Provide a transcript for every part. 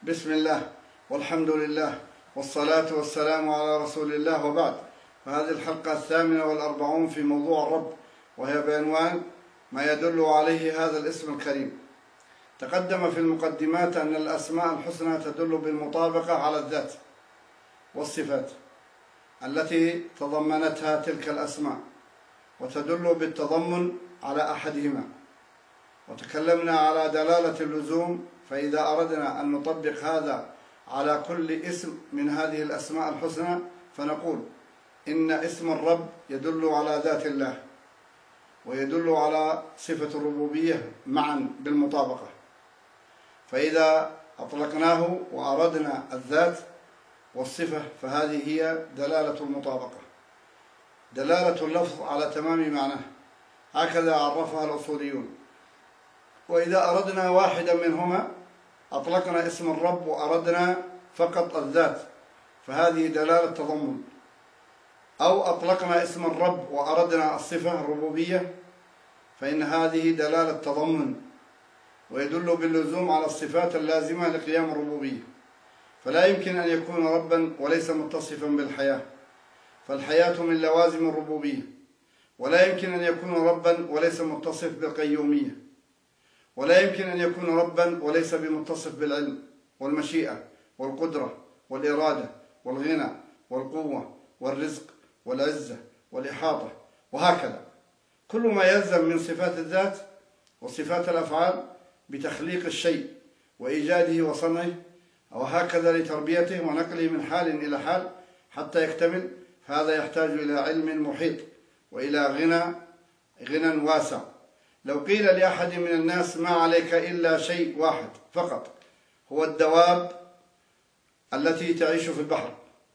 بسم الله والحمد لله والصلاة والسلام على رسول الله، وبعد. فهذه الحلقة 48 في موضوع الرب، وهي بعنوان ما يدل عليه هذا الاسم الكريم. تقدم في المقدمات أن الأسماء الحسنى تدل بالمطابقة على الذات والصفات التي تضمنتها تلك الأسماء، وتدل بالتضمن على أحدهما. وتكلمنا على دلالة اللزوم، فإذا أردنا أن نطبق هذا على كل اسم من هذه الأسماء الحسنى فنقول إن اسم الرب يدل على ذات الله ويدل على صفة الربوبية معا بالمطابقة. فإذا أطلقناه وأردنا الذات والصفة فهذه هي دلالة المطابقة، دلالة اللفظ على تمام معناه، هكذا عرفها الأصوليون. وإذا أردنا واحدا منهما أطلقنا اسم الرب وأردنا فقط الذات، فهذه دلالة تضمن. أو أطلقنا اسم الرب وأردنا الصفة الربوبية، فإن هذه دلالة تضمن ويدل باللزوم على الصفات اللازمة لقيام الربوبية. فلا يمكن أن يكون ربا وليس متصفا بالحياة، فالحياة من لوازم الربوبية. ولا يمكن أن يكون ربا وليس متصف بالقيومية. ولا يمكن أن يكون ربا وليس بمتصف بالعلم والمشيئة والقدرة والإرادة والغنى والقوة والرزق والعزة والإحاطة، وهكذا كل ما يلزم من صفات الذات وصفات الأفعال بتخليق الشيء وإيجاده وصنعه، وهكذا لتربيته ونقله من حال إلى حال حتى يكتمل. فهذا يحتاج إلى علم محيط وإلى غنى واسع. لو قيل لأحد من الناس ما عليك إلا شيء واحد فقط، هو الدواب التي تعيش في البحر،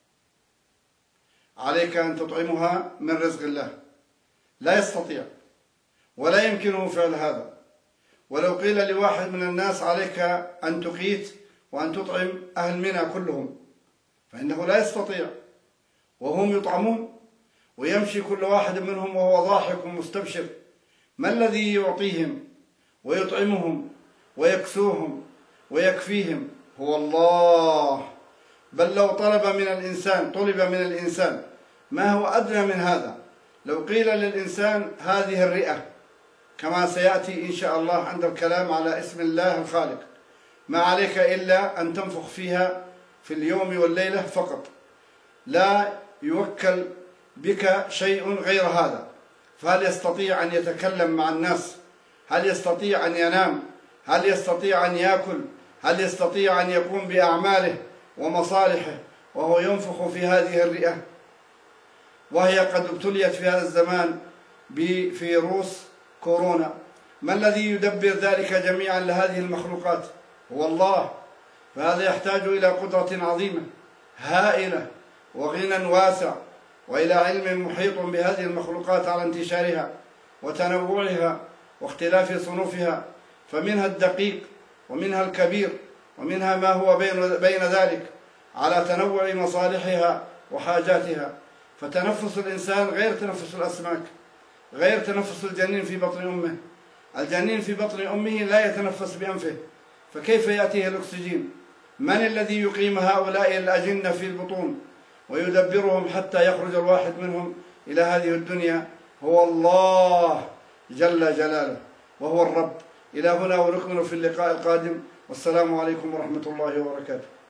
عليك أن تطعمها من رزق الله، لا يستطيع ولا يمكنه فعل هذا. ولو قيل لواحد من الناس عليك أن تقيت وأن تطعم أهل منى كلهم، فإنه لا يستطيع، وهم يطعمون ويمشي كل واحد منهم وهو ضاحك مستبشر. ما الذي يعطيهم ويطعمهم ويكسوهم ويكفيهم؟ هو الله. بل لو طلب من الإنسان ما هو أدنى من هذا، لو قيل للإنسان هذه الرئة، كما سيأتي إن شاء الله عند الكلام على اسم الله الخالق، ما عليك إلا أن تنفخ فيها في اليوم والليلة فقط، لا يوكل بك شيء غير هذا. فهل يستطيع أن يتكلم مع الناس؟ هل يستطيع أن ينام؟ هل يستطيع أن يأكل؟ هل يستطيع أن يقوم بأعماله ومصالحه وهو ينفخ في هذه الرئة؟ وهي قد ابتليت في هذا الزمان بفيروس كورونا. ما الذي يدبر ذلك جميعا لهذه المخلوقات؟ هو الله. فهذا يحتاج إلى قدرة عظيمة هائلة وغنى واسع، وإلى علم محيط بهذه المخلوقات على انتشارها وتنوعها واختلاف صنوفها، فمنها الدقيق ومنها الكبير ومنها ما هو بين ذلك، على تنوع مصالحها وحاجاتها. فتنفس الإنسان غير تنفس الأسماك، غير تنفس الجنين في بطن أمه. الجنين في بطن أمه لا يتنفس بأنفه، فكيف يأتيه الأكسجين؟ من الذي يقيم هؤلاء الأجنة في البطون ويدبرهم حتى يخرج الواحد منهم إلى هذه الدنيا؟ هو الله جل جلاله، وهو الرب. إلى هنا ونكمل في اللقاء القادم، والسلام عليكم ورحمة الله وبركاته.